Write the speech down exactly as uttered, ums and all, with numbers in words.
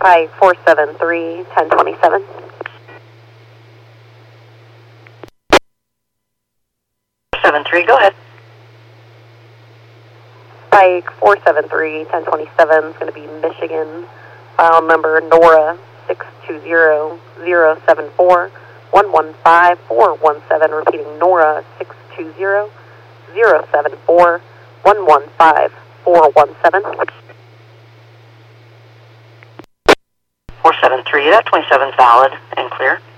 Pike four seven three, ten twenty-seven. seven three, go ahead. Pike four seven three, ten twenty-seven is going to be Michigan. File number Nora six two zero, zero seven four, one one five, four one seven. Repeating, Nora six two zero, zero seven four, one one five, four one seven. four seven three, that twenty-seven is valid and clear.